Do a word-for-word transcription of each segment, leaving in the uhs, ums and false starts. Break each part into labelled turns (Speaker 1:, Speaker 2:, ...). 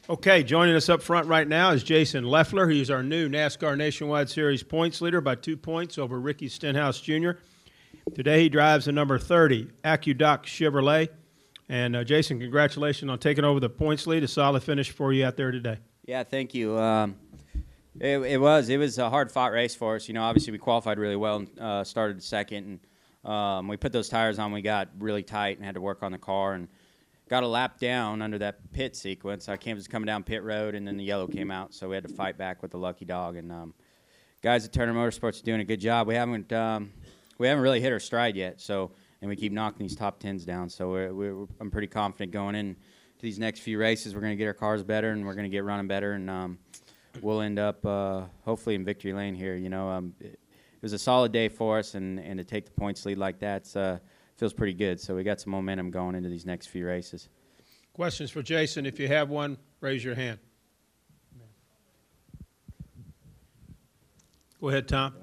Speaker 1: Okay, joining us up front right now is Jason Leffler. He's our new NASCAR Nationwide Series points leader by two points over Ricky Stenhouse Junior Today he drives the number thirty AccuDoc Chevrolet. And, uh, Jason, congratulations on taking over the points lead. A solid finish for you out there today.
Speaker 2: Yeah, thank you. Um, it, it was it was a hard-fought race for us. You know, obviously we qualified really well and uh, started second. And um, we put those tires on. We got really tight and had to work on the car and got a lap down under that pit sequence. I came was coming down pit road, and then the yellow came out, so we had to fight back with the lucky dog. And um, guys at Turner Motorsports are doing a good job. We haven't um, we haven't really hit our stride yet, so and we keep knocking these top tens down. So we're, we're I'm pretty confident going in to these next few races. We're going to get our cars better, and we're going to get running better, and um, we'll end up uh, hopefully in victory lane here. You know, um, it, it was a solid day for us, and, and to take the points lead like that uh, feels pretty good. So we got some momentum going into these next few races.
Speaker 1: Questions for Jason? If you have one, raise your hand. Go ahead, Tom.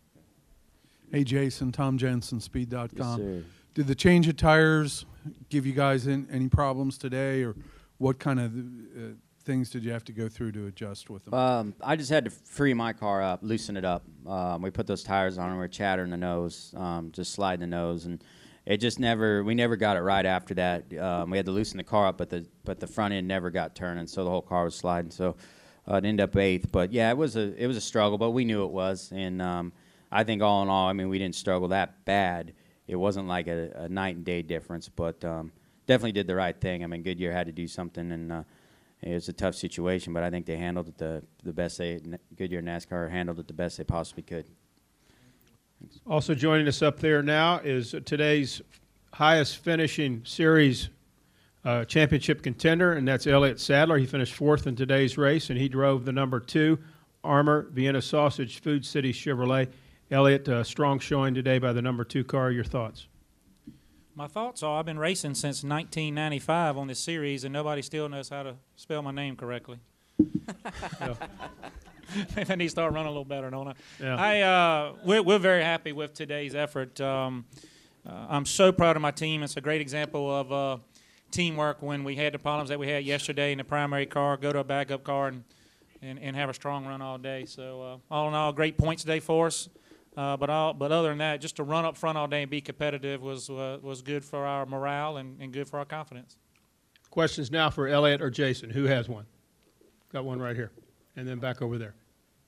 Speaker 3: Hey, Jason, Tom Jensen, speed dot com.
Speaker 2: Yes, sir.
Speaker 3: Did the change of tires give you guys in, any problems today, or what kind of uh, things did you have to go through to adjust with them?
Speaker 2: Um, I just had to free my car up, loosen it up. Um, we put those tires on, and we were chattering the nose, um, just sliding the nose, and it just never. We never got it right after that. Um, we had to loosen the car up, but the but the front end never got turning, so the whole car was sliding. So uh, it ended up eighth. But yeah, it was a it was a struggle, but we knew it was, and um, I think all in all, I mean, we didn't struggle that bad. It wasn't like a, a night and day difference, but um, definitely did the right thing. I mean, Goodyear had to do something, and uh, it was a tough situation, but I think they handled it the the best they Goodyear NASCAR handled it the best they possibly could. Thanks.
Speaker 1: Also joining us up there now is today's highest finishing series uh, championship contender, and that's Elliott Sadler. He finished fourth in today's race, and he drove the number two Armour Vienna Sausage Food City Chevrolet. Elliott, uh, strong showing today by the number two car. Your thoughts?
Speaker 4: My thoughts are I've been racing since nineteen ninety-five on this series, and nobody still knows how to spell my name correctly.
Speaker 1: Yeah.
Speaker 4: Maybe I need to start running a little better, don't I?
Speaker 1: Yeah.
Speaker 4: I uh, we're, we're very happy with today's effort. Um, uh, I'm so proud of my team. It's a great example of uh, teamwork when we had the problems that we had yesterday in the primary car, go to a backup car, and, and, and have a strong run all day. So uh, all in all, great points today for us. Uh, but all, but other than that, just to run up front all day and be competitive was uh, was good for our morale and, and good for our confidence.
Speaker 1: Questions now for Elliott or Jason. Who has one? Got one right here, and then back over there.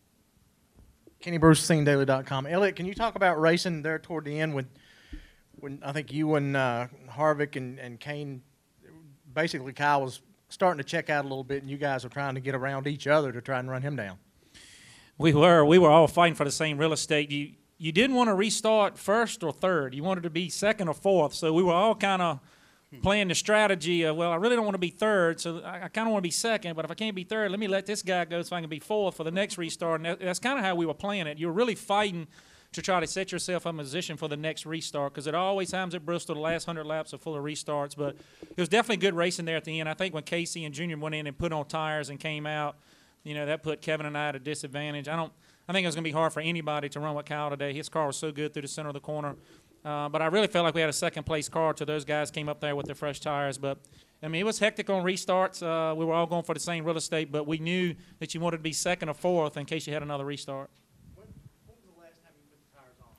Speaker 5: Kenny Bruce, Scene Daily dot com. Elliott, can you talk about racing there toward the end when, when I think you and uh, Harvick and, and Kane, basically Kyle was starting to check out a little bit, and you guys are trying to get around each other to try and run him down.
Speaker 4: We were. We were all fighting for the same real estate. You you didn't want to restart first or third. You wanted to be second or fourth. So we were all kind of playing the strategy of, well, I really don't want to be third, so I, I kind of want to be second. But if I can't be third, let me let this guy go so I can be fourth for the next restart. And that, that's kind of how we were playing it. You were really fighting to try to set yourself up in position for the next restart, because it always happens at Bristol. The last hundred laps are full of restarts. But it was definitely good racing there at the end. I think when Casey and Junior went in and put on tires and came out, you know, that put Kevin and I at a disadvantage. I don't. I think it was going to be hard for anybody to run with Kyle today. His car was so good through the center of the corner. Uh, but I really felt like we had a second-place car till those guys came up there with their fresh tires. But, I mean, it was hectic on restarts. Uh, we were all going for the same real estate, but we knew that you wanted to be second or fourth in case you had another restart.
Speaker 5: When, when was the last time you put the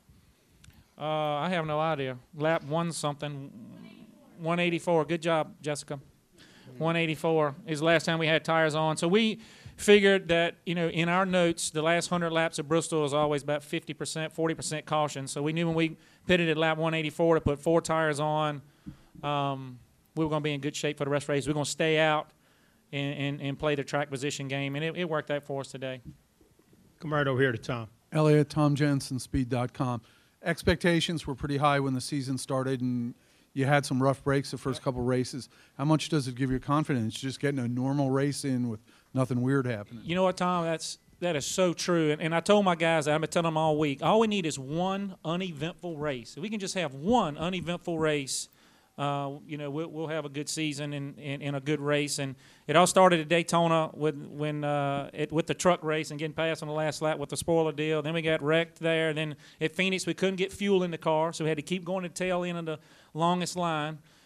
Speaker 5: tires on?
Speaker 4: Uh, I have no idea. Lap one something, one eighty-four. Good job, Jessica. one eighty-four is the last time we had tires on. So we figured that, you know, in our notes, the last one hundred laps of Bristol is always about fifty percent, forty percent caution. So we knew when we pitted at lap one eighty-four to put four tires on, um, we were going to be in good shape for the rest of the race. We we're going to stay out and, and, and play the track position game, and it, it worked out for us today.
Speaker 1: Come right over here to Tom.
Speaker 3: Elliott, Tom Jensen, speed dot com. Expectations were pretty high when the season started, and you had some rough breaks the first couple races. How much does it give you confidence just getting a normal race in with nothing weird happening?
Speaker 4: You know what, Tom? That's that is so true. And, and I told my guys, I've been telling them all week, all we need is one uneventful race. If we can just have one uneventful race, uh, you know, we'll, we'll have a good season and, and, and a good race. And it all started at Daytona with when uh, it, with the truck race and getting past on the last lap with the spoiler deal. Then we got wrecked there. Then at Phoenix, we couldn't get fuel in the car, so we had to keep going to the tail end of the longest line.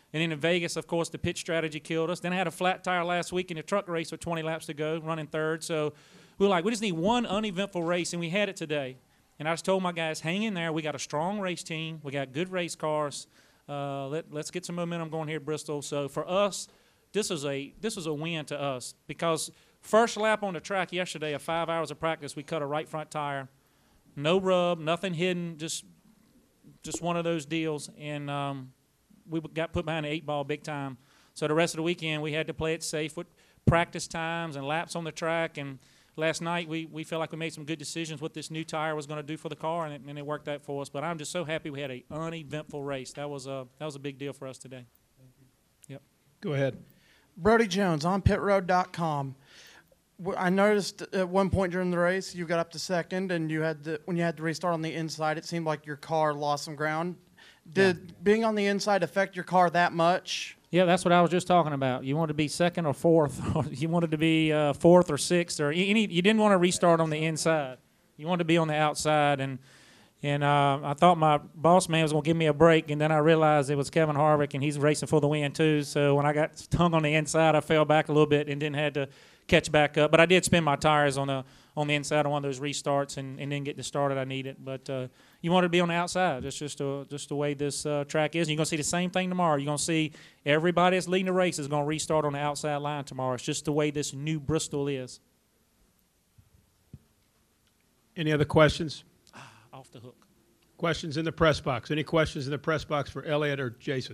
Speaker 4: And then in Vegas, of course, the pit strategy killed us. Then I had a flat tire last week in the truck race with twenty laps to go, running third. So we were like, we just need one uneventful race, and we had it today. And I just told my guys, hang in there. We got a strong race team. We got good race cars. Uh, let, let's get some momentum going here at Bristol. So for us, this is a this was a win to us because first lap on the track yesterday, of five hours of practice, we cut a right front tire. No rub, nothing hidden, just just one of those deals. And um, we got put behind the eight ball big time. So the rest of the weekend, we had to play it safe with practice times and laps on the track. And last night, we, we felt like we made some good decisions what this new tire was going to do for the car, and it, and it worked out for us. But I'm just so happy we had an uneventful race. That was a, that was a big deal for us today. Yep.
Speaker 1: Go ahead.
Speaker 5: Brody Jones on pit road dot com. I noticed at one point during the race you got up to second, and you had the, when you had to restart on the inside, it seemed like your car lost some ground. Did yeah. being on the inside affect your car that much?
Speaker 4: Yeah, that's what I was just talking about. You wanted to be second or fourth, or you wanted to be uh, fourth or sixth, or any. You didn't want to restart on the inside. You wanted to be on the outside, and and uh, I thought my boss man was going to give me a break, and then I realized it was Kevin Harvick, and he's racing for the win too. So when I got stung on the inside, I fell back a little bit and then had to catch back up. But I did spin my tires on the on the inside on one of those restarts and, and then get the start that I needed. But uh, you want to be on the outside. That's just a, just the way this uh, track is. And you're going to see the same thing tomorrow. You're going to see everybody that's leading the race is going to restart on the outside line tomorrow. It's just the way this new Bristol is.
Speaker 1: Any other questions?
Speaker 4: Off the hook.
Speaker 1: Questions in the press box. Any questions in the press box for Elliott or Jason?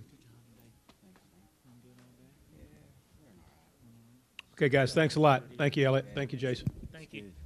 Speaker 1: Okay, guys, thanks a lot. Thank you, Elliott. Thank you, Jason.
Speaker 4: Thank you.